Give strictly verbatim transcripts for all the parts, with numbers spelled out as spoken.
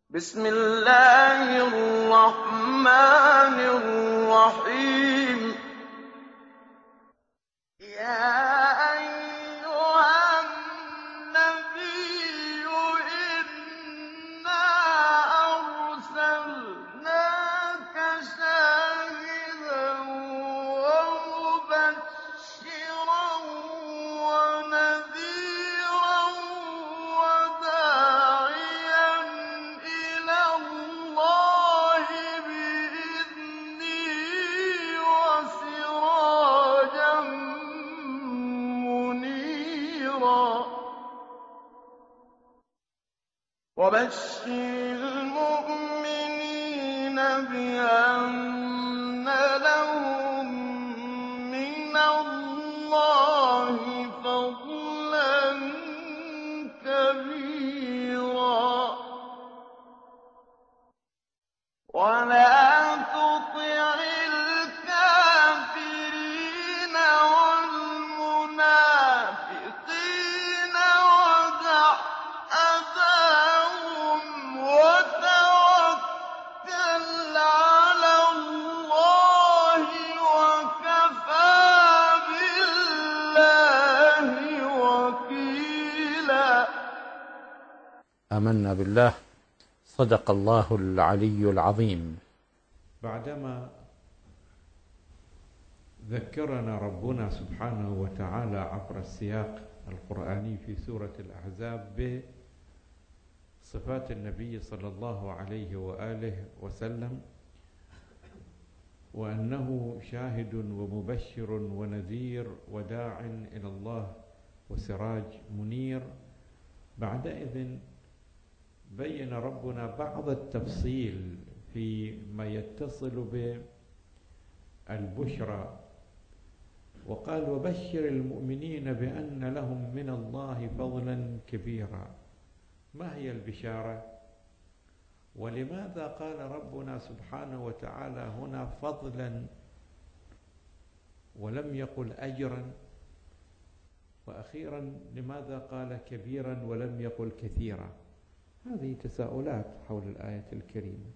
بسم الله الرحمن الرحيم يا أيها النبي إنا أرسلناك شاهدا ومبشرا ونذيرا وداعيا إلى الله بإذنه وسراجا منيرا وبشر المؤمنين بأن لهم من الله فضلا كبيرا ولا تطع الكافرين والمنافقين ودع أذاهم وتوكل على الله وكفى بالله وكيلا. آمنا بالله. صدق الله العلي العظيم. بعدما ذكرنا ربنا سبحانه وتعالى عبر السياق القرآني في سورة الأحزاب بصفات النبي صلى الله عليه وآله وسلم وأنه شاهد ومبشر ونذير وداع إلى الله وسراج منير، بعدئذ بين ربنا بعض التفصيل فيما يتصل بالبشرى، وقال وبشر المؤمنين بأن لهم من الله فضلا كبيرا. ما هي البشارة؟ ولماذا قال ربنا سبحانه وتعالى هنا فضلا ولم يقل أجرا؟ وأخيرا لماذا قال كبيرا ولم يقل كثيرا؟ هذه تساؤلات حول الآية الكريمة،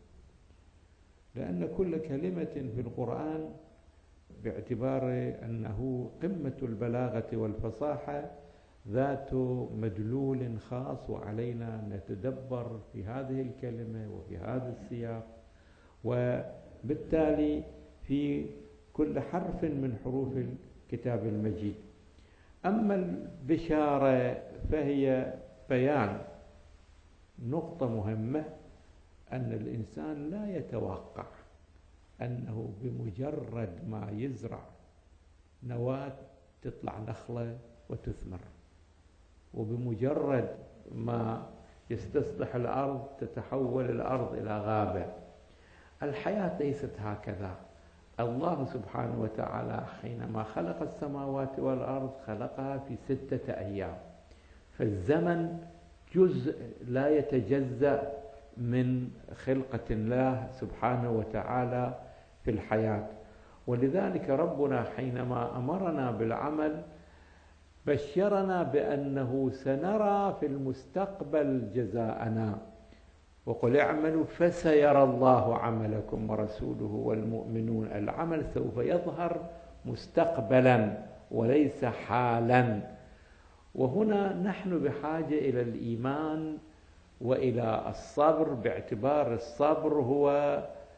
لأن كل كلمة في القرآن باعتبار أنه قمة البلاغة والفصاحة ذات مدلول خاص، وعلينا أن نتدبر في هذه الكلمة وفي هذا السياق، وبالتالي في كل حرف من حروف الكتاب المجيد. أما البشارة فهي بيان نقطة مهمة، أن الإنسان لا يتوقع أنه بمجرد ما يزرع نواة تطلع نخلة وتثمر، وبمجرد ما يستصلح الأرض تتحول الأرض إلى غابة. الحياة ليست هكذا. الله سبحانه وتعالى حينما خلق السماوات والأرض خلقها في ستة أيام، فالزمن جزء لا يتجزأ من خلقة الله سبحانه وتعالى في الحياة. ولذلك ربنا حينما أمرنا بالعمل بشرنا بأنه سنرى في المستقبل جزاءنا، وقل اعملوا فسيرى الله عملكم ورسوله والمؤمنون. العمل سوف يظهر مستقبلا وليس حالا. وهنا نحن بحاجة إلى الإيمان وإلى الصبر، باعتبار الصبر هو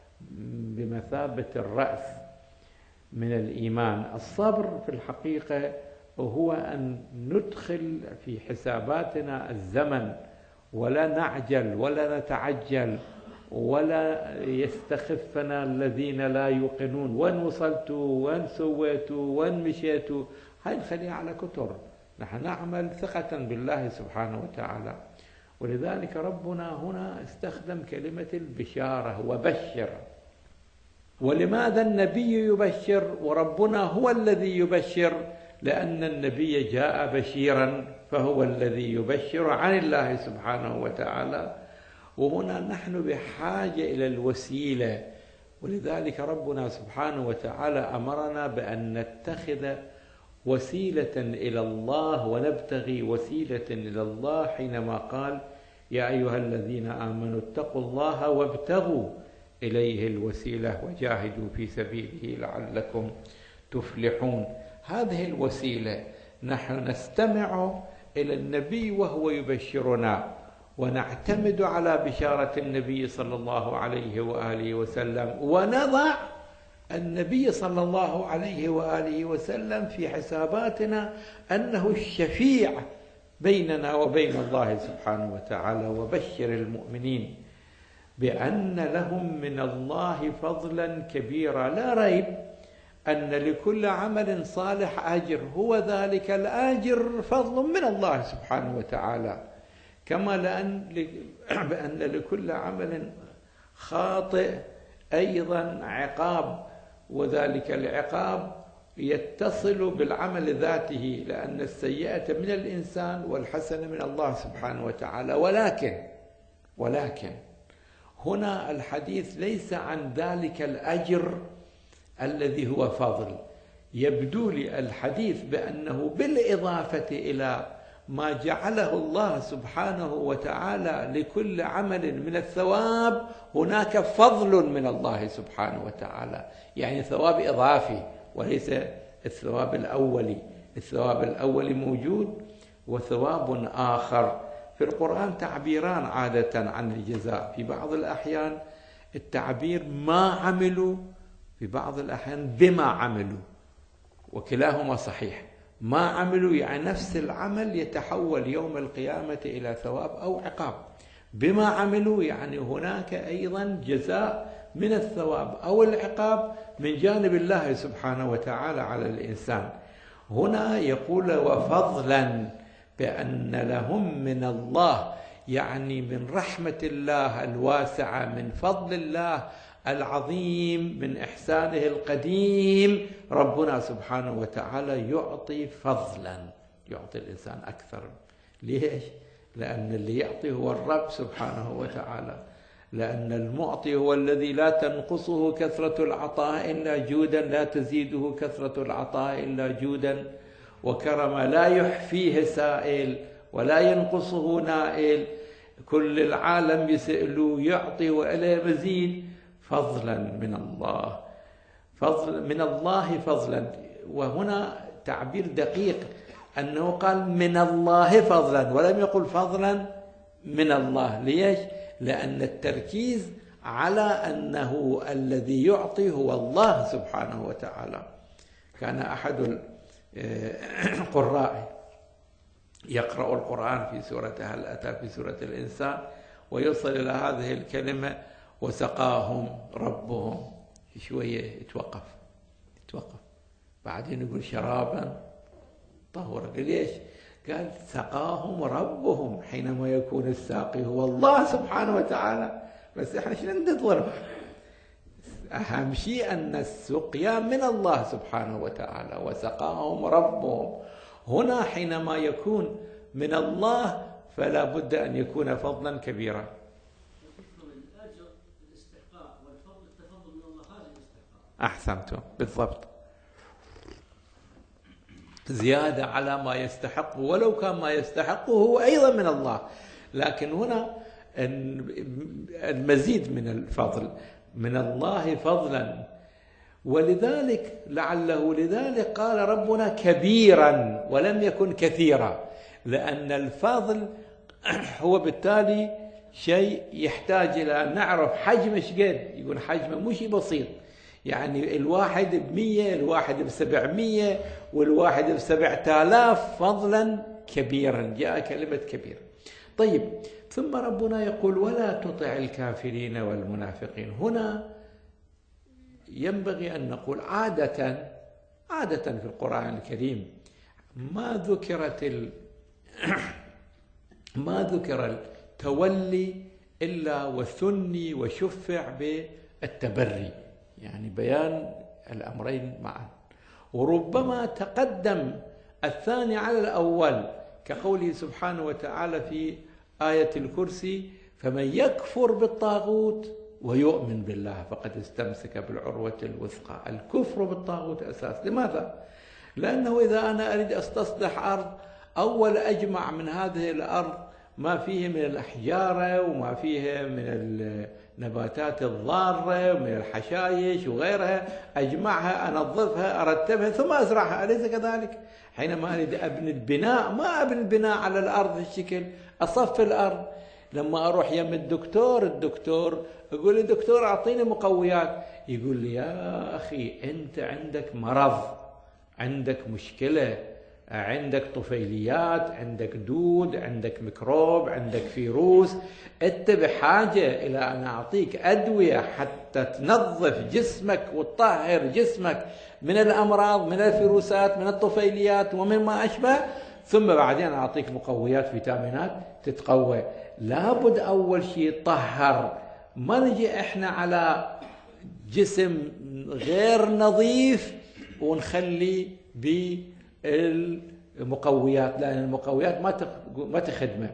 بمثابة الرأس من الإيمان. الصبر في الحقيقة هو أن ندخل في حساباتنا الزمن، ولا نعجل ولا نتعجل ولا يستخفنا الذين لا يوقنون وين وصلتوا وين سويتوا وين مشيتوا. هاي نخليها على كتر، نحن نعمل ثقة بالله سبحانه وتعالى. ولذلك ربنا هنا استخدم كلمة البشارة وبشر. ولماذا النبي يبشر وربنا هو الذي يبشر؟ لأن النبي جاء بشيرا فهو الذي يبشر عن الله سبحانه وتعالى. وهنا نحن بحاجة إلى الوسيلة، ولذلك ربنا سبحانه وتعالى أمرنا بأن نتخذ وسيلة إلى الله ونبتغي وسيلة إلى الله حينما قال يا أيها الذين آمنوا اتقوا الله وابتغوا إليه الوسيلة وجاهدوا في سبيله لعلكم تفلحون. هذه الوسيلة نحن نستمع إلى النبي وهو يبشرنا، ونعتمد على بشارة النبي صلى الله عليه وآله وسلم، ونضع النبي صلى الله عليه وآله وسلم في حساباتنا أنه الشفيع بيننا وبين الله سبحانه وتعالى. وبشر المؤمنين بأن لهم من الله فضلا كبيرا. لا ريب أن لكل عمل صالح أجر، هو ذلك الأجر فضل من الله سبحانه وتعالى، كما لأن بأن لكل عمل خاطئ أيضا عقاب، وذلك العقاب يتصل بالعمل ذاته، لأن السيئة من الإنسان والحسنة من الله سبحانه وتعالى. ولكن ولكن هنا الحديث ليس عن ذلك الأجر الذي هو فضل. يبدو لي الحديث بأنه بالإضافة إلى ما جعله الله سبحانه وتعالى لكل عمل من الثواب هناك فضل من الله سبحانه وتعالى، يعني ثواب إضافي وليس الثواب الأولي. الثواب الأولي موجود وثواب آخر. في القرآن تعبيران عادة عن الجزاء، في بعض الأحيان التعبير ما عملوا، في بعض الأحيان بما عملوا، وكلاهما صحيح. ما عملوا يعني نفس العمل يتحول يوم القيامة إلى ثواب أو عقاب. بما عملوا يعني هناك أيضا جزاء من الثواب أو العقاب من جانب الله سبحانه وتعالى على الإنسان. هنا يقول وفضلا، بأن لهم من الله، يعني من رحمة الله الواسعة، من فضل الله العظيم، من إحسانه القديم. ربنا سبحانه وتعالى يعطي فضلا، يعطي الإنسان أكثر. ليش؟ لأن اللي يعطي هو الرب سبحانه وتعالى، لأن المعطي هو الذي لا تنقصه كثرة العطاء إلا جودا، لا تزيده كثرة العطاء إلا جودا وكرما، لا يحفيه سائل ولا ينقصه نائل، كل العالم يسأله يعطي وإليه مزيد، فضلا من الله، فضل من الله فضلا. وهنا تعبير دقيق أنه قال من الله فضلا ولم يقل فضلا من الله. ليش؟ لأن التركيز على أنه الذي يعطي هو الله سبحانه وتعالى. كان أحد القراء يقرأ القرآن في سورة هل أتى في سورة الإنسان ويصل إلى هذه الكلمة وسقاهم ربهم، شوية يتوقف يتوقف بعدين يقول شرابا طهورا. ليش؟ قال سقاهم ربهم، حينما يكون الساقي هو الله سبحانه وتعالى. بس احنا شنو ننتظر؟ أهم شيء أن السقيا من الله سبحانه وتعالى، وسقاهم ربهم. هنا حينما يكون من الله فلا بد أن يكون فضلا كبيرا. أحسنتم بالضبط، زيادة على ما يستحقه، ولو كان ما يستحقه هو أيضا من الله، لكن هنا المزيد من الفضل من الله فضلا. ولذلك لعله لذلك قال ربنا كبيرا ولم يكن كثيرا، لأن الفضل هو بالتالي شيء يحتاج إلى أن نعرف حجم ايش قد، يكون حجمه مش بسيط، يعني الواحد بمية، الواحد بسبعمية، والواحد بسبعة آلاف فضلا كبيرا. جاء كلمة كبير. طيب، ثم ربنا يقول ولا تطع الكافرين والمنافقين. هنا ينبغي أن نقول عادة عادة في القرآن الكريم ما ذكرت ال... ما ذكر التولي إلا وثني وشفع بالتبري، يعني بيان الأمرين معا، وربما تقدم الثاني على الأول، كقوله سبحانه وتعالى في آية الكرسي فمن يكفر بالطاغوت ويؤمن بالله فقد استمسك بالعروة الوثقى. الكفر بالطاغوت أساس. لماذا؟ لأنه إذا أنا أريد أستصلح أرض، أول أجمع من هذه الأرض ما فيه من الأحجار وما فيه من النباتات الضارة ومن الحشائش وغيرها، أجمعها أنظفها أرتبها ثم أزرعها، أليس كذلك؟ حينما أريد أبني البناء ما أبني البناء على الأرض الشكل، أصف الأرض. لما أروح يم الدكتور الدكتور يقول لي دكتور أعطيني مقويات، يقول لي يا أخي أنت عندك مرض، عندك مشكلة، عندك طفيليات، عندك دود، عندك ميكروب، عندك فيروس، أنت بحاجة إلى أن أعطيك أدوية حتى تنظف جسمك وتطهر جسمك من الأمراض، من الفيروسات، من الطفيليات ومن ما أشبه، ثم بعدين أعطيك مقويات فيتامينات تتقوى. لابد أول شيء طهر، ما نجي إحنا على جسم غير نظيف ونخلي بالمقويات، لأن المقويات ما ما تخدمه.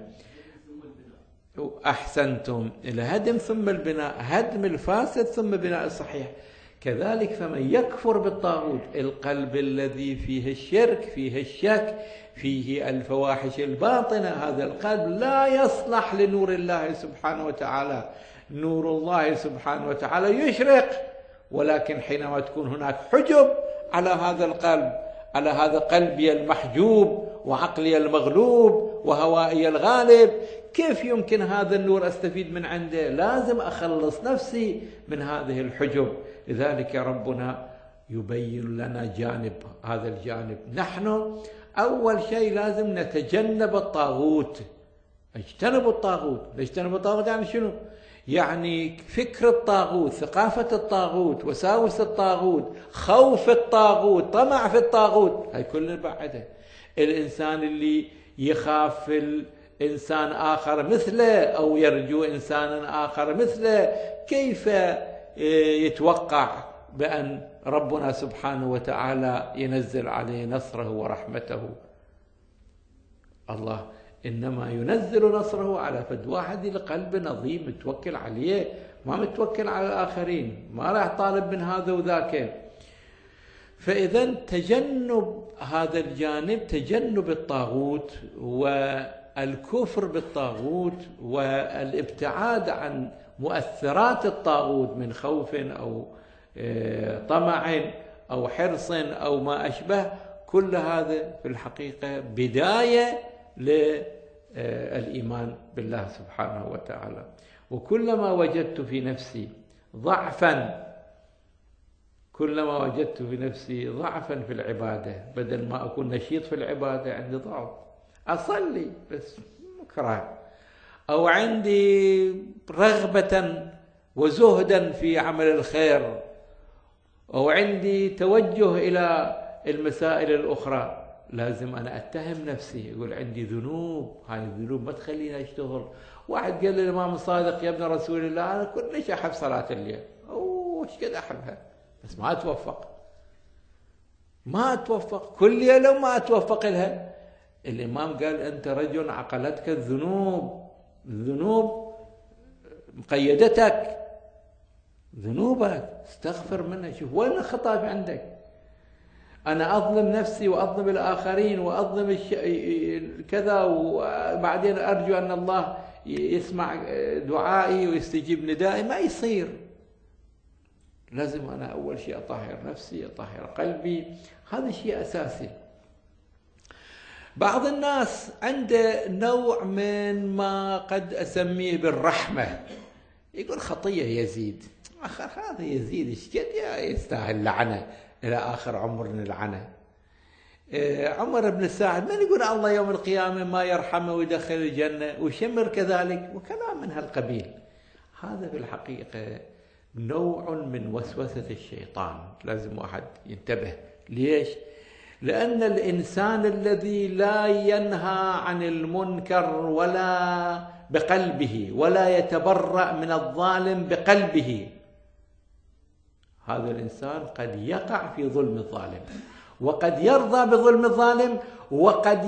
أحسنتم، الهدم ثم البناء، هدم الفاسد ثم بناء الصحيح. كذلك فمن يكفر بالطاغوت، القلب الذي فيه الشرك، فيه الشك، فيه الفواحش الباطنة، هذا القلب لا يصلح لنور الله سبحانه وتعالى. نور الله سبحانه وتعالى يشرق، ولكن حينما تكون هناك حجب على هذا القلب، على هذا قلبي المحجوب وعقلي المغلوب وهوائي الغالب، كيف يمكن هذا النور أستفيد من عنده؟ لازم أخلص نفسي من هذه الحجب. لذلك ربنا يبين لنا جانب، هذا الجانب نحن أول شيء لازم نتجنب الطاغوت. اجتنبوا الطاغوت. اجتنبوا الطاغوت يعني شنو؟ يعني فكر الطاغوت، ثقافة الطاغوت، وساوس الطاغوت، خوف الطاغوت، طمع في الطاغوت، هاي كلها بعدها. الإنسان اللي يخاف الإنسان آخر مثله أو يرجو إنسانا آخر مثله، كيف يتوقع بأن ربنا سبحانه وتعالى ينزل عليه نصره ورحمته؟ الله إنما ينزل نصره على فد واحد القلب نظيم متوكل عليه، ما متوكل على الآخرين، ما راح طالب من هذا وذاك. فإذا تجنب هذا الجانب، تجنب الطاغوت والكفر بالطاغوت والابتعاد عن مؤثرات الطاغوت من خوف أو طمع أو حرص أو ما أشبه، كل هذا في الحقيقة بداية للإيمان بالله سبحانه وتعالى. وكلما وجدت في نفسي ضعفا، كلما وجدت في نفسي ضعفا في العبادة، بدل ما أكون نشيط في العبادة عندي ضعف، أصلي بس مكره، أو عندي رغبة وزهدا في عمل الخير، أو عندي توجه إلى المسائل الأخرى، لازم أنا أتهم نفسي، يقول عندي ذنوب، هاي الذنوب ما تخليني أشتغل. واحد قال لي الإمام الصادق يا ابن رسول الله أنا كلش أحب صلاة الليل، أوه إيش قد أحبها، بس ما أتوفق، ما أتوفق كل يوم ما أتوفق لها. الإمام قال أنت رجل عقلتك الذنوب، الذنوب مقيدتك، ذنوبك استغفر منها، شوف وين الخطأ عندك. أنا أظلم نفسي وأظلم الآخرين وأظلم الش... كذا، وبعدين أرجو أن الله يسمع دعائي ويستجيب ندائي، ما يصير. لازم أنا أول شيء أطهر نفسي، أطهر قلبي، هذا شيء أساسي. بعض الناس عنده نوع من ما قد أسميه بالرحمة، يقول خطية يزيد، آخر هذا يزيد إيش قد يستاهل لعنة إلى آخر عمر نلعنه. عمر بن سعد من يقول الله يوم القيامة ما يرحمه ويدخل الجنة وشمر كذلك وكلام من هالقبيل. هذا في الحقيقة نوع من وسوسة الشيطان، لازم واحد ينتبه. ليش؟ لأن الإنسان الذي لا ينهى عن المنكر ولا بقلبه ولا يتبرأ من الظالم بقلبه، هذا الإنسان قد يقع في ظلم الظالم، وقد يرضى بظلم الظالم، وقد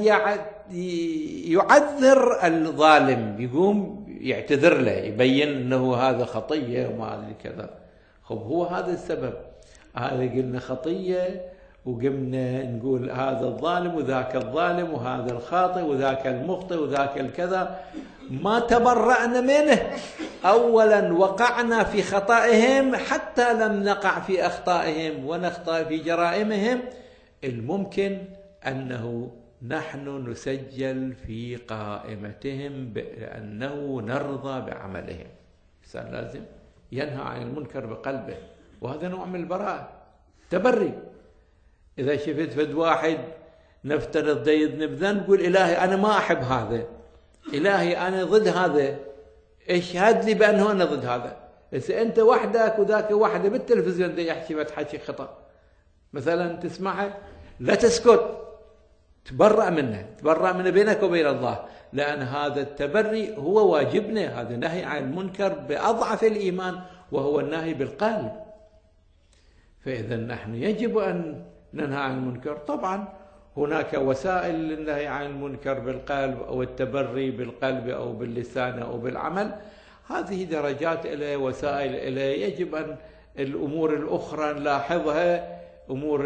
يعذر الظالم، يقوم يعتذر له، يبين أنه هذا خطية وما أدري كذا. خب هو هذا السبب، هذا قلنا خطية وقمنا نقول هذا الظالم وذاك الظالم وهذا الخاطئ وذاك المخطئ وذاك الكذا، ما تبرأنا منه. أولا وقعنا في خطائهم حتى لم نقع في أخطائهم ونخطأ في جرائمهم، الممكن أنه نحن نسجل في قائمتهم بأنه نرضى بعملهم. الإنسان لازم ينهى عن المنكر بقلبه، وهذا نوع من البراءة، تبري. إذا شفت فد واحد نفترض دا يذنب ذنب، قول إلهي أنا ما أحب هذا، إلهي أنا ضد هذا، اشهد لي بأنه أنا ضد هذا. إذا أنت وحدك وذاك وحده بالتلفزيون دا يحكي فتحكي خطأ مثلا تسمعه، لا تسكت، تبرأ منه، تبرأ منه بينك وبين الله، لأن هذا التبري هو واجبنا. هذا نهي عن المنكر بأضعف الإيمان، وهو النهي بالقلب. فإذا نحن يجب أن ننهى عن المنكر. طبعا هناك وسائل للنهي عن المنكر بالقلب أو التبري بالقلب أو باللسان أو بالعمل، هذه درجات إليه، وسائل إليه. يجب أن الأمور الأخرى نلاحظها، أمور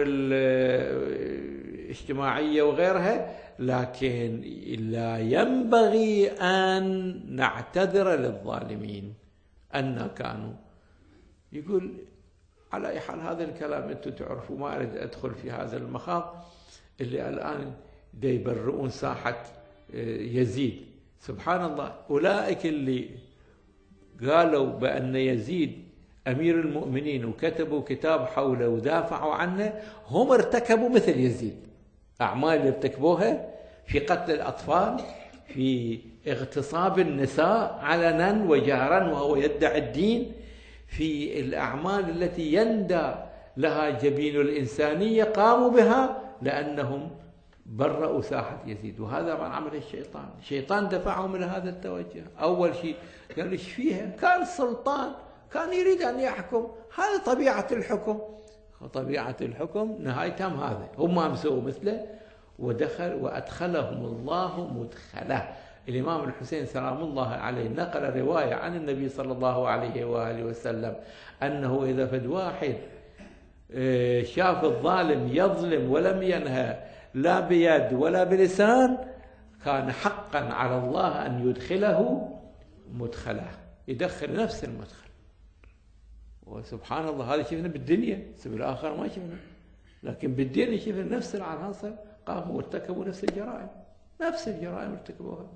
الاجتماعية وغيرها، لكن لا ينبغي أن نعتذر للظالمين أن كانوا. يقول على أي حال هذا الكلام أنتم تعرفوا، ما أريد أدخل في هذا المخاض اللي الآن دا يبرؤون ساحة يزيد. سبحان الله، أولئك اللي قالوا بأن يزيد أمير المؤمنين وكتبوا كتاب حوله ودافعوا عنه، هم ارتكبوا مثل يزيد، أعمال اللي ارتكبوها في قتل الأطفال، في اغتصاب النساء علنا وجهرا وهو يدعي الدين، في الأعمال التي يندى لها جبين الإنسانية قاموا بها لأنهم برأوا ساحة يزيد. وهذا من عمل الشيطان. الشيطان دفعهم إلى هذا التوجه. أول شيء قال إيش فيها؟ كان سلطان، كان يريد أن يحكم، هذا طبيعة الحكم. طبيعة الحكم نهايتهم هذا، هم ما مسووا مثله، ودخل وأدخلهم الله مدخله. الإمام الحسين سلام الله عليه نقل رواية عن النبي صلى الله عليه وآله وسلم أنه إذا فد واحد شاف الظالم يظلم ولم ينهى لا بيد ولا بلسان، كان حقا على الله أن يدخله مدخله، يدخل نفس المدخل. وسبحان الله، هذا شفنا بالدنيا، سبيل الآخر ما شفنا، لكن بالدنيا شفنا نفس العناصر قاموا وارتكبوا نفس الجرائم، نفس الجرائم ارتكبوها.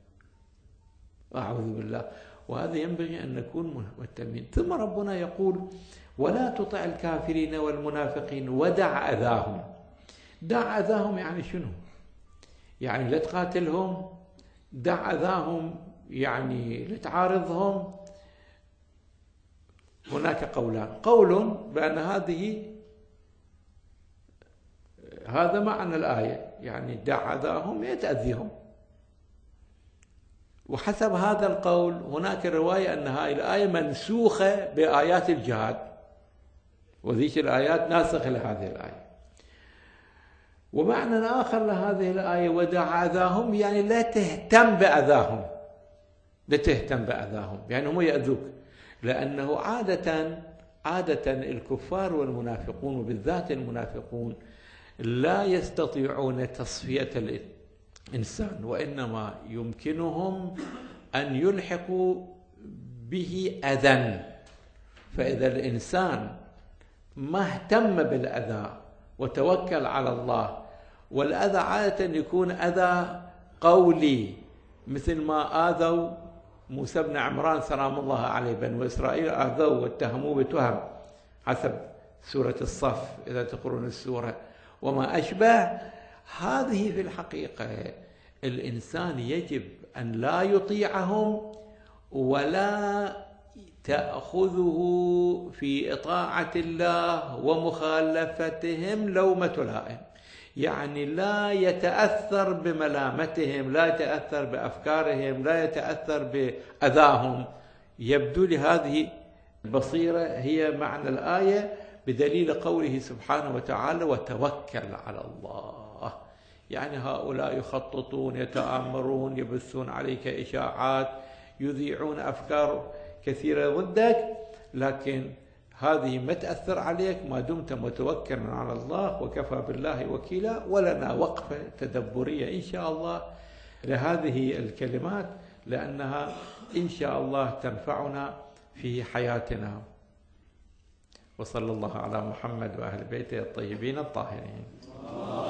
أعوذ بالله. وهذا ينبغي أن نكون مهتمين. ثم ربنا يقول ولا تطع الكافرين والمنافقين ودع أذاهم. دع أذاهم يعني شنو؟ يعني لا تقاتلهم، دع أذاهم يعني لا تعارضهم. هناك قولان، قول بأن هذه هذا معنى الآية، يعني دع أذاهم يتأذيهم. وحسب هذا القول هناك رواية أن هذه الآية منسوخة بآيات الجهاد، وذيك الآيات ناسخة لهذه الآية. ومعنى آخر لهذه الآية ودع أذاهم يعني لا تهتم بأذاهم، لا تهتم بأذاهم، يعني هم يأذوك، لأنه عادة عادة الكفار والمنافقون وبالذات المنافقون لا يستطيعون تصفية الإنسان، وإنما يمكنهم أن يلحقوا به أذى. فإذا الإنسان ما اهتم بالأذى وتوكل على الله، والأذى عادة يكون أذى قولي، مثل ما آذوا موسى بن عمران سلام الله عليه، بنو إسرائيل آذوه واتهموه بتهم حسب سورة الصف إذا تقرون السورة وما أشبه. هذه في الحقيقة الإنسان يجب أن لا يطيعهم ولا تأخذه في إطاعة الله ومخالفتهم لومة لائم، يعني لا يتأثر بملامتهم، لا يتأثر بأفكارهم، لا يتأثر بأذاهم. يبدو لي هذه البصيرة هي معنى الآية بدليل قوله سبحانه وتعالى وتوكل على الله. يعني هؤلاء يخططون، يتآمرون، يبثون عليك إشاعات، يذيعون أفكار كثيرة ضدك، لكن هذه ما تأثر عليك ما دمت متوكلا على الله وكفى بالله وكيلا. ولنا وقفة تدبرية إن شاء الله لهذه الكلمات، لأنها إن شاء الله تنفعنا في حياتنا. وصلى الله على محمد وأهل بيته الطيبين الطاهرين.